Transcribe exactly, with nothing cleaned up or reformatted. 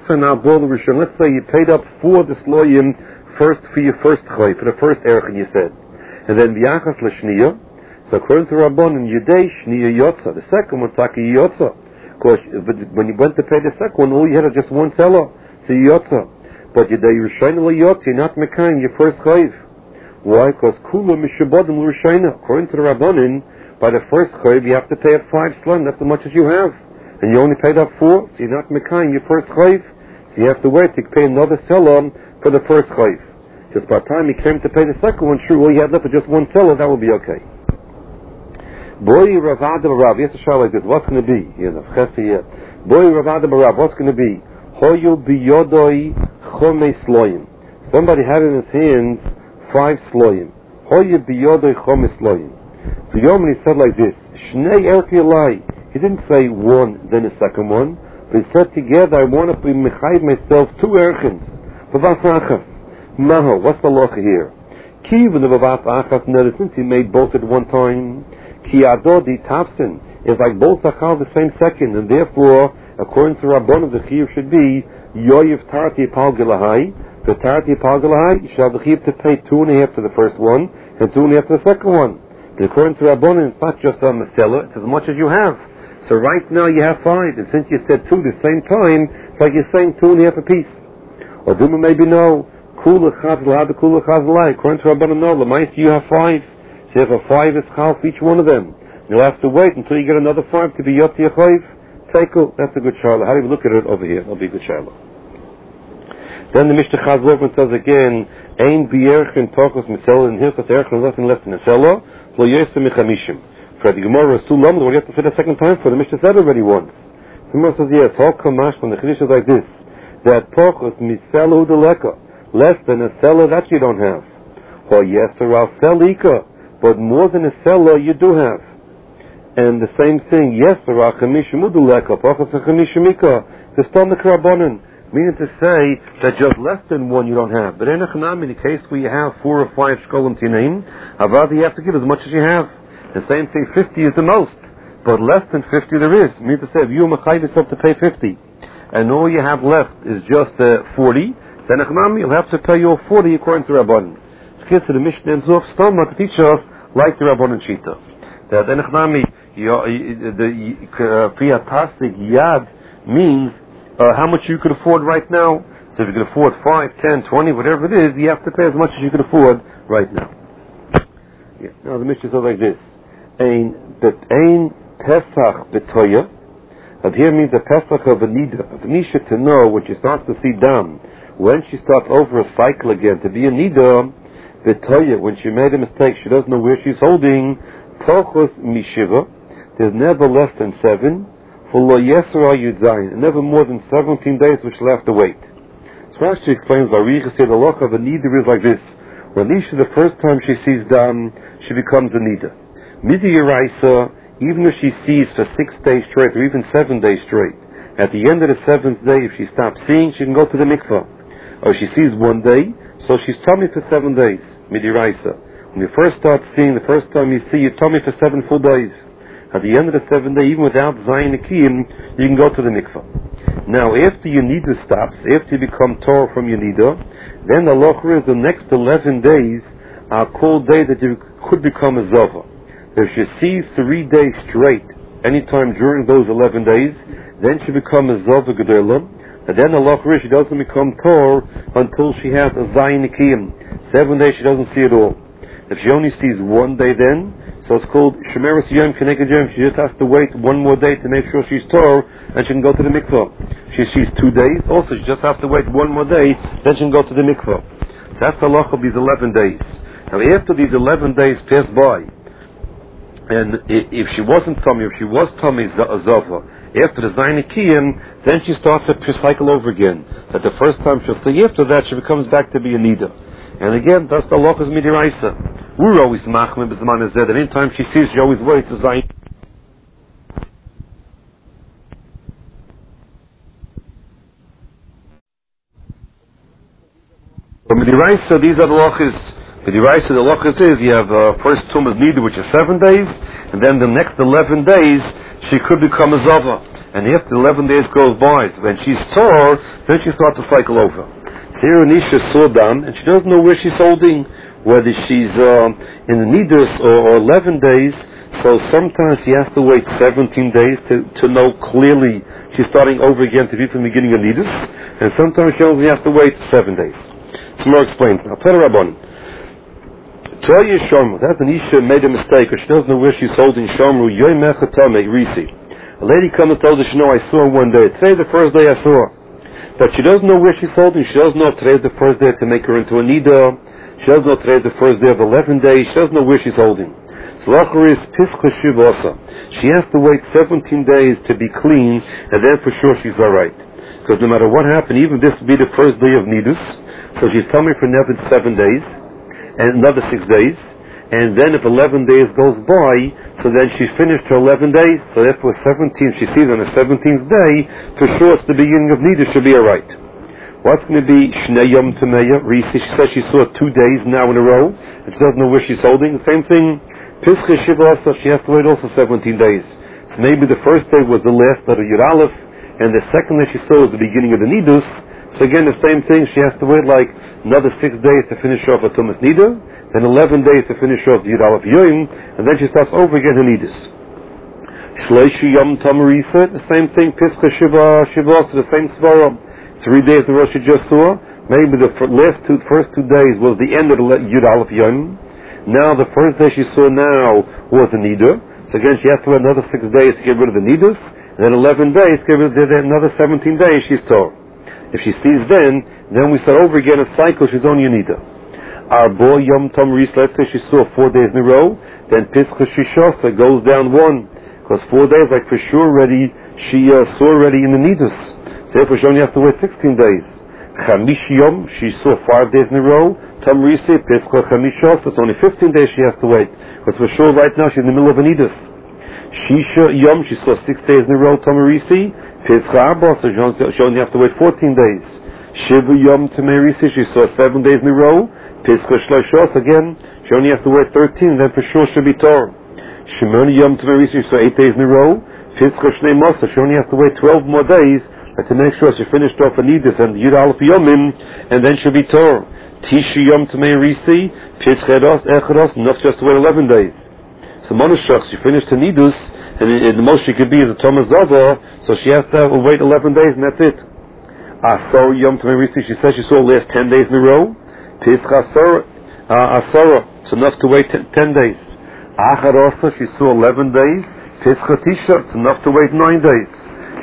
Let's say you paid up for the sloyim first for your first choy, for the first erchen you said. And then V'yachas l'shniya. So according to Rabbanan, Yudei Shniya Yotza. The second one, Taki Yotza. Because when you went to pay the second one, all you had was just one seller. So Yotza. But Yudei Rishayna L'Yotza, you're not Mekayim, your first Chayiv. Why? Because Kula Mishabodim L'Rishayna. According to the Rabbanan, by the first Chayiv, you have to pay up five slum. That's as much as you have. And you only paid up four, so you're not Mekayim, your first Chayiv. So you have to wait to pay another seller for the first Chayiv. Just by the time he came to pay the second one, sure, all you had left was just one seller, that would be okay. Boy Ravada Barav, yes, a shah like this, what's going to be? Boy Ravada Barav, what's going to be? Hoyu biyodoi chome sloyim. Somebody had in his hands five sloyim. Hoyu biyodoi chome sloyim. The Yoman, he said like this, Shnei erki alai. He didn't say one, then a second one, but he said together, I want to be mechayiv myself two erchins. Bavas achas. Maho, what's the locha here? Ki when the bavas achas, notice since he made both at one time, Ki adodi tafsin is like both achal the same second, and therefore, according to Rabbanan, the chiyuv should be yoyiv tarti pal gilahai. The tarti pal gilahai, you should have the chiyuv to pay two and a half for the first one and two and a half for the second one. But according to Rabbanan, it's not just on the seller; it's as much as you have. So right now you have five, and since you said two at the same time, it's like you're saying two and a half a piece. Or Duma maybe no. Kula chazla, the kula chazla. According to Rabbanan, no. L'maisa you have five. So you have a five is chal for each one of them. You'll have to wait until you get another five to be yotzi achayiv. Tekel, that's a good sharla. How do you look at it over here? That'll be a good sharla. Then the Mishnah Chazal says again, Ein b'yerchin tokos misela, and hilchas erchin, nothing left in the cellar, lo yosem mechamishim. For the Gemara is too long, we have to say the second time for the Mishnah said already once. The Gemara says, yes, talk kamash when the Chiddush is like this, that tokos misela udeleka, less than a cellar that you don't have. Or yes, or al selika, but more than a seller you do have. And the same thing, yes, the stomach rabbanon, meaning to say that just less than one you don't have. But in a chanam, in the case where you have four or five shkolim tinaim, Avada you have to give as much as you have. The same thing, fifty is the most, but less than fifty there is. Meaning to say, if you machayiv yourself to pay fifty, and all you have left is just uh, forty, then a chanam, you'll have to pay your forty according to rabbanon. To the Mishnah and Zohar Stomach to teach us like the Rabbanan Shita. That Enechnami, the Priyatasik Yad means uh, how much you could afford right now. So if you could afford five, ten, twenty, whatever it is, you have to pay as much as you could afford right now. Yeah. Now the Mishnah says like this: Ein bet ein Pesach betoya. And here means the Pesach of a nida. Of nisha to know when she starts to see dam, when she starts over a cycle again to be a nida. Betoya, when she made a mistake, she doesn't know where she's holding. Tochos mishiva, there's never less than seven. For lo yesera yudzayin, and never more than seventeen days which she'll have to wait. So Rashi explains, Varicha said the loch of a nida is like this. When Lisha, the first time she sees dam, she becomes a nida. Midi Yeraisa, even if she sees for six days straight, or even seven days straight, at the end of the seventh day, if she stops seeing, she can go to the mikvah. Or she sees one day, so she's tummy for seven days, midiraisa. When you first start seeing, the first time you see, you're tummy for seven full days. At the end of the seventh day, even without zayin akiyim, you can go to the mikvah. Now, after your nida stops, after you become Torah from your nida, then the locher is the next eleven days are called days that you could become a zova. If you see three days straight, anytime during those eleven days, then she become a zova gedolah. And then the locher is she doesn't become Torah until she has a zayin akiyim. Seven days she doesn't see it all. If she only sees one day then, so it's called Shemeres Yom Keneged Yom. She just has to wait one more day to make sure she's Torah, and she can go to the mikvah. She sees two days, also she just has to wait one more day, then she can go to the mikvah. So that's the loch of these eleven days. Now after these eleven days pass by, and if she wasn't tummy, if she was tummy Zava, after the Zayin Akiyim, then she starts to cycle over again. That the first time she'll see, after that she becomes back to be a Nida. And again, that's the lochas midiraisa. We're always machmir b'zman hazeh. That any time she sees, she always waits to zayin. For midiraisa, these are the lochas. Midiraisa, the lochas is you have uh, first tumas nida, which is seven days, and then the next eleven days she could become a Zava. And after eleven days goes by, so when she's Tor, then she starts to cycle over. Sarah Nisha saw down, and she doesn't know where she's holding, whether she's um, in the Nidus or, or eleven days. So sometimes she has to wait seventeen days to, to know clearly she's starting over again to be from the beginning of Nidus, and sometimes she only has to wait seven days. Some more explains. Now, tell her Rabban. Tell you Shomru, that an Isha made a mistake, or she doesn't know where she's holding Shomru, Yoimechatame Risi. A lady comes and tells her, she know, I saw her one day. Today's the first day I saw her. But she doesn't know where she's holding. She doesn't know if today's the first day to make her into a Nida. She doesn't know if today's the first day of eleven days. She doesn't know where she's holding. So Lachar is Pischa Shivasa. She has to wait seventeen days to be clean, and then for sure she's alright. Because no matter what happened, even this would be the first day of Nidus. So she's coming for another seven days, and another six days. And then if eleven days goes by, so then she finished her eleven days, so therefore seventeen, she sees on the seventeenth day, for sure it's the beginning of Nidus, she'll be alright. What's going to be Shnei Yom Tameya? Risi, she says she saw two days now in a row, and she doesn't know where she's holding. Same thing, Pischa Shiva also, she has to wait also seventeen days. So maybe the first day was the last letter Yud Aleph, and the second day she saw was the beginning of the Nidus. So again, the same thing, she has to wait like another six days to finish off a Tumas Nidus, then eleven days to finish off the Yud Aleph Yoim, and then she starts over again her Nidus. Shleishi Yom Tamarisa, the same thing, Pischa Shiva, Shiva, the same Svara. Three days the Rosh just saw, maybe the last two, first two days was the end of the Yud Aleph Yoim. Now the first day she saw now was the Nidus. So again, she has to wait another six days to get rid of the Nidus, and then eleven days, get rid of the, another seventeen days she's Torah. If she sees then, then we start over again a cycle, she's only a Nida. Arbo Yom Tom Ris, let's say she saw four days in a row, then Pischa Shishasa goes down one. Because four days, like for sure already, she uh, saw already in the Nidus. So therefore she only has to wait sixteen days. Chamish Yom, she saw five days in a row, Tom Ris, Pischa Chamishasa, it's only fifteen days she has to wait. Because for sure right now she's in the middle of a Nidus. Shisha Yom, she saw six days in a row, Tom Risi, Pischa Abba, so she only has to wait fourteen days. Shiva Yom Tamerisi, she saw seven days in a row. Pischa Shloshos, again, she only has to wait thirteen, then for sure she'll be Torah. Shimon Yom Tamerisi, she saw eight days in a row. Pischa Shnei Mosa, she only has to wait twelve more days to make sure she finished off Anidus and Yud Aleph Yomim, and then she'll be Torah. Tisha Yom Tamerisi, Pischa Edos, Echados, not just to wait eleven days. So Monoshach, she finished Anidus, and the most she could be is a Thomas Zava, so she has to wait eleven days, and that's it. Asar Yom Tamerisi, she says she saw the last ten days in a row. Pischa Asara, it's enough to wait ten, ten days. Acharosa, she saw eleven days. Pischa Tisha, it's enough to wait nine days.